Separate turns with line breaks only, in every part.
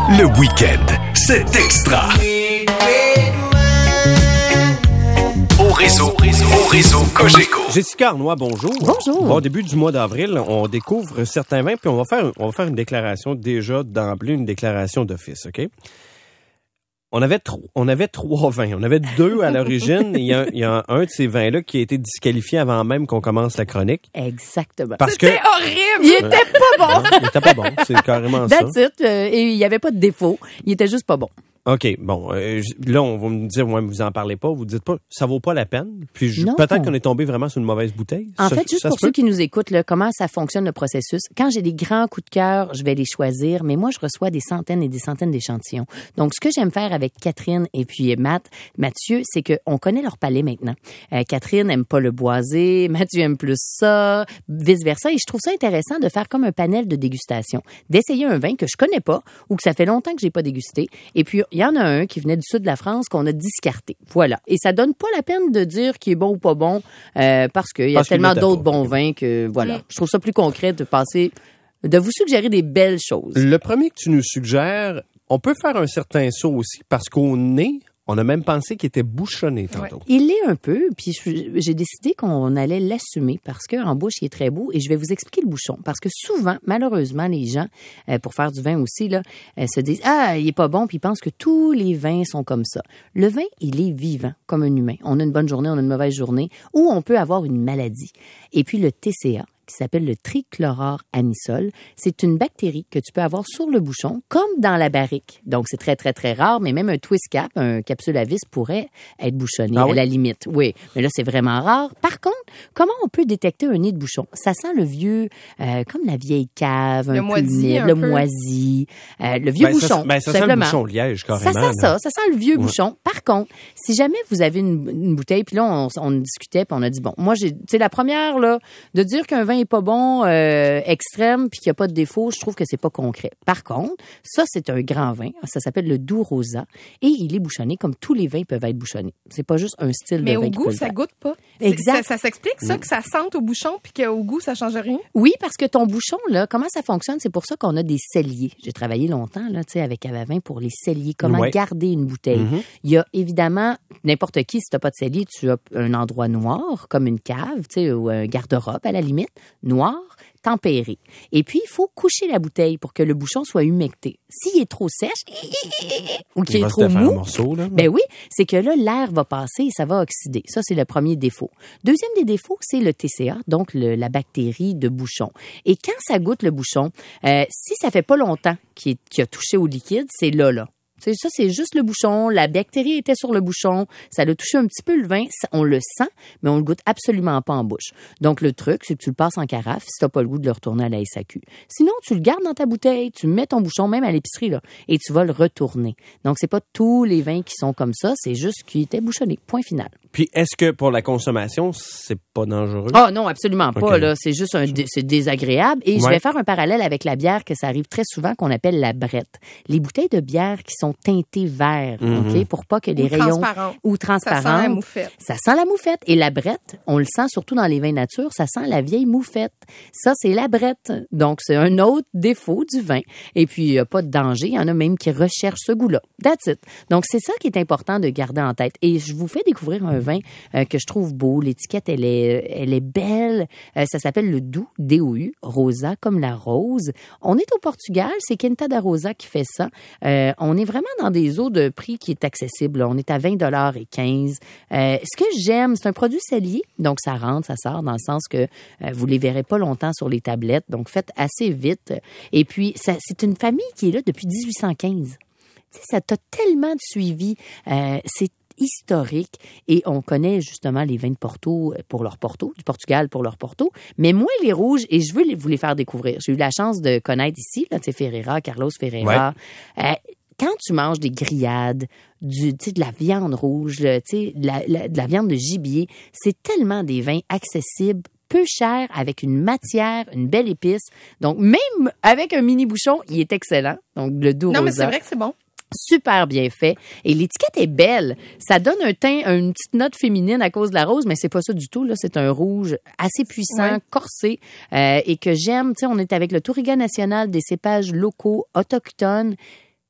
Le week-end, c'est extra. Au réseau Cogeco.
Jessica Arnois, bonjour.
Bonjour.
Bon, au début du mois d'avril, on découvre certains vins, puis on va faire une déclaration déjà d'emblée, une déclaration d'office, OK? On avait trois vins. On avait deux à l'origine. Il y a un de ces vins-là qui a été disqualifié avant même qu'on commence la chronique.
Exactement.
Parce que
C'était horrible!
Il était pas bon.
il était pas bon. C'est carrément ça.
That's it. Et il n'y avait pas de défaut. Il était juste pas bon.
OK, bon. Là, on va me dire, ouais, vous en parlez pas, vous dites pas, ça vaut pas la peine. Puis
Non.
peut-être qu'on est tombé vraiment sur une mauvaise bouteille.
En
Ça-
fait, juste
ça
pour
se peut?
ceux qui nous écoutent, là, comment ça fonctionne le processus. Quand j'ai des grands coups de cœur, je vais les choisir, mais moi, je reçois des centaines et des centaines d'échantillons. Donc, ce que j'aime faire avec Catherine et puis Mathieu, c'est qu'on connaît leur palais maintenant. Catherine aime pas le boisé, Mathieu aime plus ça, vice-versa. Et je trouve ça intéressant de faire comme un panel de dégustation. D'essayer un vin que je connais pas ou que ça fait longtemps que j'ai pas dégusté. Et puis, il y en a un qui venait du sud de la France qu'on a discarté. Voilà. Et ça donne pas la peine de dire qu'il est bon ou pas bon parce qu'il y a
Parce qu'il
tellement
l'était
d'autres
pas.
bons vins que, voilà. Je trouve ça plus concret de vous suggérer des belles choses.
Le premier que tu nous suggères, on peut faire un certain saut aussi parce qu'au nez, on a même pensé qu'il était bouchonné tantôt.
Il est un peu, puis j'ai décidé qu'on allait l'assumer parce qu'en bouche, il est très beau et je vais vous expliquer le bouchon. Parce que souvent, malheureusement, les gens, pour faire du vin aussi, là, se disent « Ah, il est pas bon », puis ils pensent que tous les vins sont comme ça. Le vin, il est vivant, comme un humain. On a une bonne journée, on a une mauvaise journée, ou on peut avoir une maladie. Et puis le TCA, qui s'appelle le trichloroanisole. C'est une bactérie que tu peux avoir sur le bouchon, comme dans la barrique. Donc, c'est très, très, très rare, mais même un twist cap, un capsule à vis pourrait être bouchonné
Ah oui?
à la limite. Oui, mais là, c'est vraiment rare. Par contre, comment on peut détecter un nez de bouchon? Ça sent le vieux, comme la vieille cave,
Le
un peu
moisi,
humide,
un
le
peu.
moisi, le vieux bouchon,
ça sent le
simplement.
bouchon liège, carrément.
Ça sent
là.
ça sent le vieux bouchon. Par contre, si jamais vous avez une bouteille, puis là, on discutait, puis on a dit, bon, moi, c'est la première, là, de dire qu'un vin est pas bon, extrême, puis qu'il n'y a pas de défaut, je trouve que c'est pas concret. Par contre, ça, c'est un grand vin. Ça s'appelle le Doux Rosa, et il est bouchonné comme tous les vins peuvent être bouchonnés. C'est pas juste un style
Mais
de vin
au
qui
goût,
peut le
ça
faire.
goûte pas.
Exact.
Ça s'explique, ça, que ça sente au bouchon puis qu'au goût, ça change rien?
Oui, parce que ton bouchon, là, comment ça fonctionne? C'est pour ça qu'on a des celliers. J'ai travaillé longtemps, là, tu sais, avec Avavin pour les celliers. Comment
Ouais.
garder une bouteille? Il y a évidemment, n'importe qui, si t'as pas de cellier, tu as un endroit noir, comme une cave, tu sais, ou un garde-robe, à la limite, noir, tempéré. Et puis, il faut coucher la bouteille pour que le bouchon soit humecté. S'il est trop sèche, ou qu'il
Il
est
va
trop
se faire un
mou,
morceau, là.
ben oui, c'est que là, l'air va passer et ça va oxyder. Ça, c'est le premier défaut. Deuxième des défauts, c'est le TCA, donc la bactérie de bouchon. Et quand ça goûte le bouchon, si ça fait pas longtemps qu'il a touché au liquide, c'est là. Ça, c'est juste le bouchon. La bactérie était sur le bouchon. Ça l'a touché un petit peu le vin. On le sent, mais on le goûte absolument pas en bouche. Donc, le truc, c'est que tu le passes en carafe si t'as pas le goût de le retourner à la SAQ. Sinon, tu le gardes dans ta bouteille, tu mets ton bouchon même à l'épicerie, là, et tu vas le retourner. Donc, c'est pas tous les vins qui sont comme ça. C'est juste qu'ils étaient bouchonnés. Point final.
Puis, est-ce que pour la consommation, c'est pas dangereux?
Ah non, absolument pas.
Ok.
Là, c'est juste c'est désagréable. Et je
Ouais.
vais faire un parallèle avec la bière que ça arrive très souvent qu'on appelle la brette. Les bouteilles de bière qui sont teintées vert, ok, pour pas que les
Ou
rayons
transparentes.
ou
Ça sent la
transparentes.
moufette.
Ça sent la moufette. Et la brette, on le sent surtout dans les vins nature, ça sent la vieille moufette. Ça, c'est la brette. Donc, c'est un autre défaut du vin. Et puis, il n'y a pas de danger. Il y en a même qui recherchent ce goût-là. That's it. Donc, c'est ça qui est important de garder en tête. Et je vous fais découvrir un vin que je trouve beau. L'étiquette, elle est belle. Ça s'appelle le Doux, D-O-U, Rosa, comme la rose. On est au Portugal. C'est Quinta da Rosa qui fait ça. On est vraiment dans des eaux de prix qui est accessible. On est à 20 et 15. Ce que j'aime, c'est un produit salier. Donc, ça rentre, ça sort dans le sens que vous les verrez pas longtemps sur les tablettes. Donc, faites assez vite. Et puis, c'est une famille qui est là depuis 1815. Tu sais, ça t'a tellement de suivi. C'est historique et on connaît justement les vins de Porto pour leur Porto, du Portugal pour leur Porto, mais moins les rouges et je veux vous les faire découvrir. J'ai eu la chance de connaître ici, là, tu sais, Ferreira, Carlos Ferreira. Quand tu manges des grillades, tu sais, de la viande rouge, là, tu sais, de la viande de gibier, c'est tellement des vins accessibles, peu cher, avec une matière, une belle épice. Donc, même avec un mini bouchon, il est excellent. Donc, le Doux
Non, mais
Rosa.
c'est vrai que c'est bon.
Super bien fait. Et l'étiquette est belle. Ça donne un teint, une petite note féminine à cause de la rose, mais c'est pas ça du tout, là. C'est un rouge assez puissant,
Ouais.
corsé, et que j'aime. Tu sais, on est avec le Touriga national des cépages locaux, autochtones.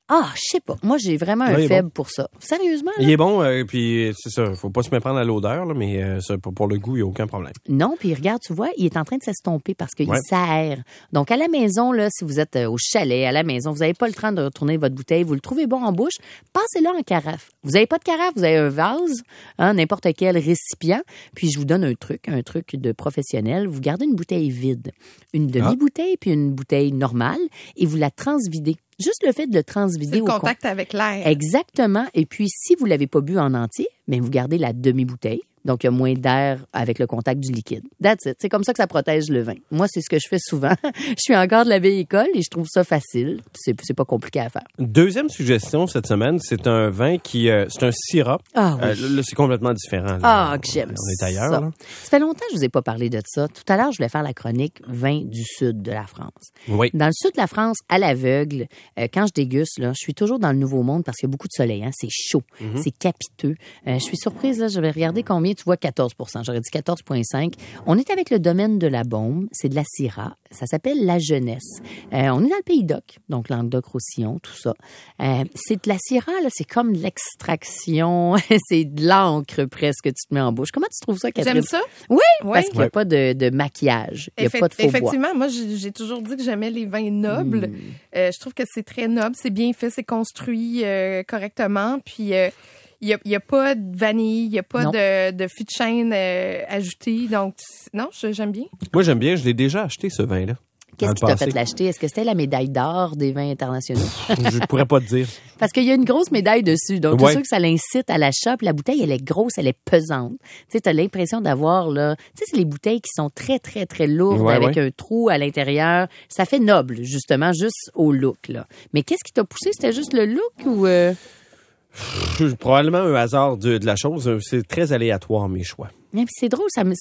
Ah, je sais pas. Moi, j'ai vraiment un
Ouais, il est
faible pour ça. Sérieusement, là?
Il est bon, puis c'est ça, faut pas se méprendre à l'odeur, là, mais ça, pour le goût, il n'y a aucun problème.
Non, puis regarde, tu vois, il est en train de s'estomper parce qu'il
Ouais.
s'aère. Donc, à la maison, là, si vous êtes au chalet, à la maison, vous n'avez pas le temps de retourner votre bouteille, vous le trouvez bon en bouche, passez-le en carafe. Vous n'avez pas de carafe, vous avez un vase, n'importe quel récipient, puis je vous donne un truc de professionnel. Vous gardez une bouteille vide, une demi-bouteille, puis une bouteille normale, et vous la transvidez. Juste le fait de le transvider
C'est le
au
contact avec l'air.
Exactement. Et puis, si vous l'avez pas bu en entier, bien, vous gardez la demi-bouteille. Donc, il y a moins d'air avec le contact du liquide. That's it. C'est comme ça que ça protège le vin. Moi, c'est ce que je fais souvent. Je suis encore de la vieille école et je trouve ça facile. C'est pas compliqué à faire.
Deuxième suggestion cette semaine, c'est un vin qui... c'est un syrah.
Ah oui.
Là, c'est complètement différent. Là.
Ah, que j'aime
On est ailleurs.
ça.
Là.
Ça fait longtemps que je vous ai pas parlé de ça. Tout à l'heure, je voulais faire la chronique vin du sud de la France.
Oui.
Dans le sud de la France, à l'aveugle, quand je déguste, là, je suis toujours dans le Nouveau Monde parce qu'il y a beaucoup de soleil. Hein? C'est chaud, c'est capiteux. Je suis surprise, là, je vais regarder combien. Tu vois, 14 J'aurais dit 14,5. On est avec le domaine de la Beaume. C'est de la Syrah. Ça s'appelle la Jeunesse. On est dans le Pays d'Oc, donc Languedoc-Roussillon, tout ça. C'est de la Syrah, là, c'est comme l'extraction. C'est de l'encre presque que tu te mets en bouche. Comment tu trouves ça, Catherine?
J'aime ça.
Oui,
Oui.
parce qu'il n'y a pas de maquillage. Il n'y a pas de faux bois.
Effectivement, moi, j'ai toujours dit que j'aimais les vins nobles. Je trouve que c'est très noble, c'est bien fait, c'est construit correctement. Puis, il n'y a pas de vanille, il n'y a pas
Non.
de fût de chêne ajouté. Donc, non, j'aime bien.
Moi, j'aime bien. Je l'ai déjà acheté, ce vin-là.
Qu'est-ce
dans
qui
le
t'a
passé.
fait l'acheter? Est-ce que c'était la médaille d'or des vins internationaux?
Je pourrais pas te dire.
Parce qu'il y a une grosse médaille dessus. Donc,
Ouais.
c'est sûr que ça l'incite à l'achat. Puis la bouteille, elle est grosse, elle est pesante. Tu sais, t'as l'impression d'avoir, là... Tu sais, c'est les bouteilles qui sont très, très, très lourdes
Ouais,
avec
ouais.
un trou à l'intérieur. Ça fait noble, justement, juste au look, là. Mais qu'est-ce qui t'a poussé? C'était juste le look ou...
Probablement un hasard de la chose. C'est très aléatoire, mes choix.
Mais puis c'est drôle,
Ça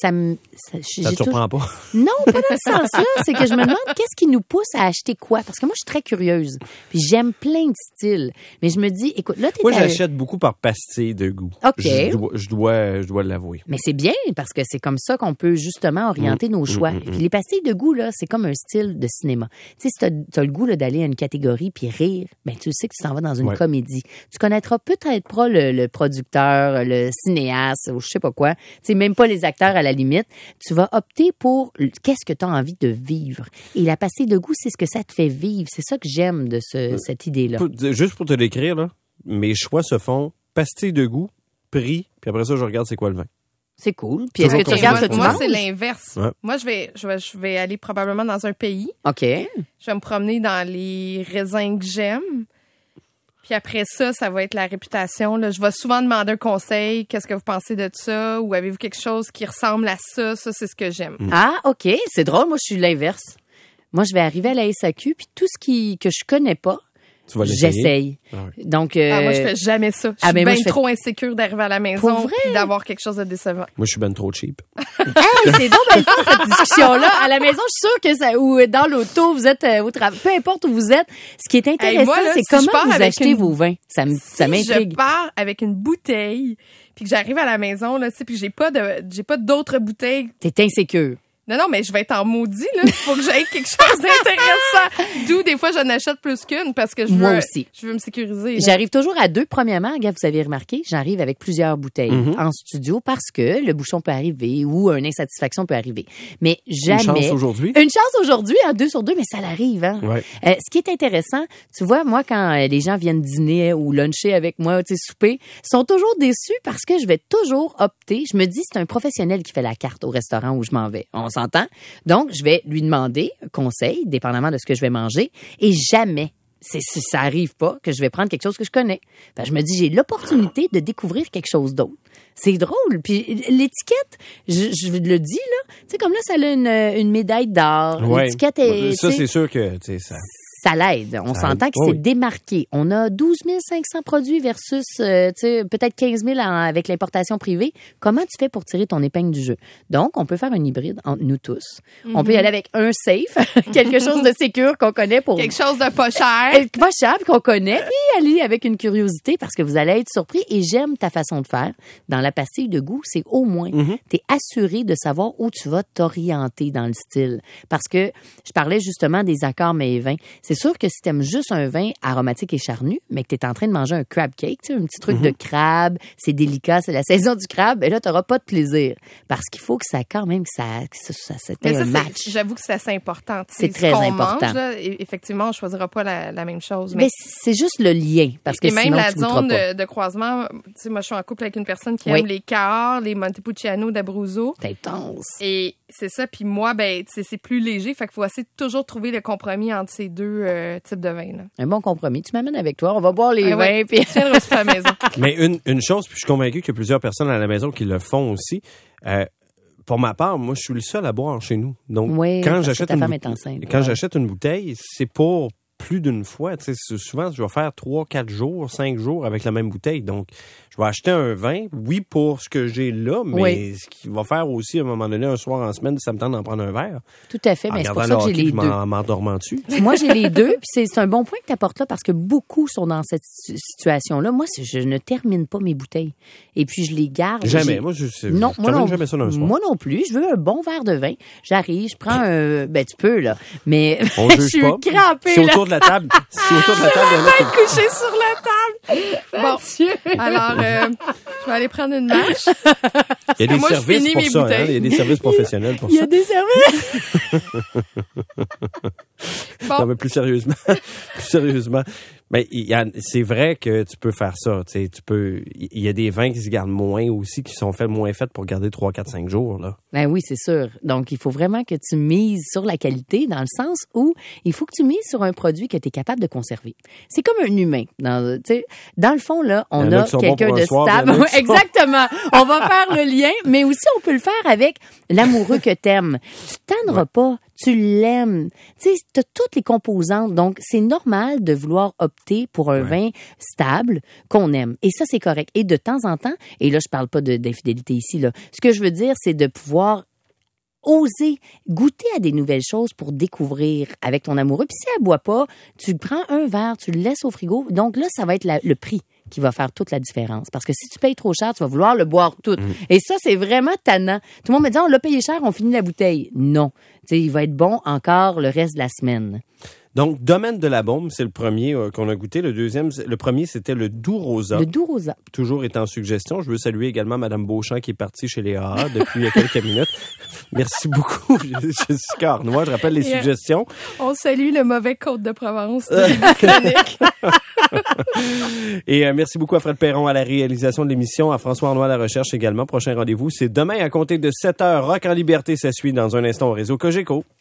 te surprend pas?
Non, pas dans ce sens-là. C'est que je me demande qu'est-ce qui nous pousse à acheter quoi. Parce que moi, je suis très curieuse. Puis j'aime plein de styles. Mais je me dis, écoute, là,
Moi, j'achète beaucoup par pastille de goût.
OK.
Je dois l'avouer.
Mais c'est bien parce que c'est comme ça qu'on peut justement orienter nos choix. Puis les pastilles de goût, là, c'est comme un style de cinéma. Tu sais, si t'as le goût là, d'aller à une catégorie puis rire, ben tu sais que tu t'en vas dans une
Ouais.
comédie. Tu connaîtras peut-être pas le producteur, le cinéaste ou je sais pas quoi. Tu sais, même pas les acteurs à la limite. Tu vas opter pour qu'est-ce que tu as envie de vivre. Et la pastille de goût, c'est ce que ça te fait vivre. C'est ça que j'aime de cette idée-là.
Juste pour te décrire, là, mes choix se font pastille de goût, prix, puis après ça, je regarde c'est quoi le vin.
C'est cool. Puis est-ce que tu
Toujours
regardes
comme
ce que tu
Moi,
manges?
c'est l'inverse.
Ouais.
Moi, je vais aller probablement dans un pays.
OK.
Je vais me promener dans les raisins que j'aime. Puis après ça, ça va être la réputation. Là. Je vais souvent demander un conseil. Qu'est-ce que vous pensez de ça? Ou avez-vous quelque chose qui ressemble à ça? Ça, c'est ce que j'aime.
Ah, OK. C'est drôle. Moi, je suis l'inverse. Moi, je vais arriver à la SAQ, puis tout ce que je connais pas,
Tu vas l'essayer.
j'essaye.
Ah ouais.
Donc,
Moi, je fais jamais ça. Je suis
ben, moi,
bien
je fais-
trop insécure d'arriver à la
Pour
maison
vrai?
et d'avoir quelque chose de décevant.
Moi, je suis ben trop cheap.
hey, c'est donc bien le fun, cette discussion-là. À la maison, je suis sûre que ça, ou dans l'auto, vous êtes au travail, peu importe où vous êtes. Ce qui est intéressant,
moi, là,
c'est
si je
comment
pars
vous
avec
achetez
une-
vos vins. Ça
Si
m'intrigue.
je pars avec une bouteille, puis que j'arrive à la maison, là, tu sais, puis que j'ai pas d'autres bouteilles.
T'es insécure.
Non, mais je vais être en maudit, là. Il faut que j'aille quelque chose d'intéressant. D'où, des fois, je n'achète plus qu'une parce que
Moi aussi.
je veux me sécuriser. là.
J'arrive toujours à 2. Premièrement, regarde, vous avez remarqué, j'arrive avec plusieurs bouteilles en studio parce que le bouchon peut arriver ou une insatisfaction peut arriver. Mais jamais.
Une chance aujourd'hui.
Une chance aujourd'hui, en 2 sur 2, mais ça l'arrive, hein.
Ouais.
Ce qui est intéressant, tu vois, moi, quand les gens viennent dîner ou luncher avec moi, tu sais, souper, ils sont toujours déçus parce que je vais toujours opter. Je me dis, c'est un professionnel qui fait la carte au restaurant où je m'en vais. On s'entend? Donc, je vais lui demander conseil, dépendamment de ce que je vais manger, et jamais, ça arrive pas, que je vais prendre quelque chose que je connais. Ben, je me dis, j'ai l'opportunité de découvrir quelque chose d'autre. C'est drôle. Puis l'étiquette, je le dis, là, tu sais, comme là, ça a une médaille d'or.
Ouais.
L'étiquette est...
Ça,
tu sais,
c'est sûr que tu sais, ça.
ça l'aide. On
Ça
s'entend
aide.
qu'il s'est
Oui.
démarqué. On a 12 500 produits versus tu sais, peut-être 15 000 avec l'importation privée. Comment tu fais pour tirer ton épingle du jeu? Donc, on peut faire un hybride entre nous tous. On peut y aller avec un safe, quelque chose de sécure qu'on connaît pour...
Quelque chose de pas cher.
Pas cher, puis qu'on connaît, puis aller avec une curiosité parce que vous allez être surpris. Et j'aime ta façon de faire. Dans la pastille de goût, c'est au moins, t'es assuré de savoir où tu vas t'orienter dans le style. Parce que je parlais justement des accords mets et vins. C'est C'est sûr que si t'aimes juste un vin aromatique et charnu, mais que t'es en train de manger un crab cake, tu sais, un petit truc de crabe, c'est délicat, c'est la saison du crabe, et là, t'auras pas de plaisir. Parce qu'il faut que ça, quand même, que ça c'était un match.
J'avoue que c'est assez important.
C'est très important.
Mange, là, effectivement, on choisira pas la même chose.
Mais c'est juste le lien, parce que
et même
sinon,
la
tu goûteras
zone
pas.
de croisement, tu sais, moi, je suis en couple avec une personne qui aime les Cahors, les Montepulciano d'Abruzzo.
C'est intense.
Et c'est ça. Puis moi, ben, c'est plus léger. Fait qu'il faut essayer de toujours trouver le compromis entre ces deux types de vins. Là.
Un bon compromis. Tu m'amènes avec toi. On va boire les vins.
Ouais.
Puis...
Tu viendras aussi à la maison.
Mais une chose, puis je suis convaincu qu'il y a plusieurs personnes à la maison qui le font aussi. Pour ma part, moi, je suis le seul à boire chez nous. Donc, quand j'achète j'achète une bouteille, c'est pour plus d'une fois. Tu sais, souvent, je vais faire 3, 4 jours, 5 jours avec la même bouteille. Donc, je vais acheter un vin, oui, pour ce que j'ai là, mais ce qui va faire aussi, à un moment donné, un soir en semaine, ça me tente d'en prendre un verre.
Tout à fait, mais c'est pour ça que j'ai les deux.
M'endormant dessus.
Moi, j'ai les deux, puis c'est un bon point que tu apportes là, parce que beaucoup sont dans cette situation-là. Moi, je ne termine pas mes bouteilles. Et puis, je les garde.
Jamais. Moi, je termine jamais ça d'un soir.
Moi non plus. Je veux un bon verre de vin. J'arrive, je prends un... Ben, tu peux, là. Mais
on
je suis crampée,
là. Autour de la table. C'est autour de la table.
Je vais être couché sur la table. Bon, alors, je vais aller prendre une marche.
Il y a des services pour ça. Hein? Il y a des services professionnels pour ça.
Il y a des services.
Bon.
Non, mais plus sérieusement. Mais c'est vrai que tu peux faire ça. Tu sais, il y a des vins qui se gardent moins aussi, qui sont moins faits pour garder 3, 4, 5 jours. Là.
Ben oui, c'est sûr. Donc, il faut vraiment que tu mises sur la qualité, dans le sens où il faut que tu mises sur un produit que tu es capable de conserver. C'est comme un humain. Dans le fond, là, on a quelqu'un de stable. Oui, exactement. On va faire le lien, mais aussi on peut le faire avec l'amoureux que t'aimes. Tu tanneras pas. Tu l'aimes. Tu sais, t'as toutes les composantes. Donc, c'est normal de vouloir opter pour un vin stable qu'on aime. Et ça, c'est correct. Et de temps en temps, et là, je parle pas d'infidélité ici, là. Ce que je veux dire, c'est de pouvoir oser goûter à des nouvelles choses pour découvrir avec ton amoureux. Puis si elle boit pas, tu prends un verre, tu le laisses au frigo. Donc là, ça va être le prix qui va faire toute la différence. Parce que si tu payes trop cher, tu vas vouloir le boire tout. Et ça, c'est vraiment tannant. Tout le monde me dit, on l'a payé cher, on finit la bouteille. Non. Tu sais, il va être bon encore le reste de la semaine.
Donc, Domaine de la Baume, c'est le premier qu'on a goûté. Le premier, c'était le Doux Rosa.
Le Doux Rosa.
Toujours est en suggestion. Je veux saluer également Mme Beauchamp qui est partie chez les AA depuis il y a quelques minutes. Merci beaucoup. Je suis cornois. Je rappelle les suggestions.
On salue le mauvais Côte-de-Provence de début chronique.
Et merci beaucoup à Fred Perron à la réalisation de l'émission, à François Arnois à la recherche également. Prochain rendez-vous, c'est demain à compter de 7h. Rock en liberté, ça suit dans un instant au réseau Cogeco.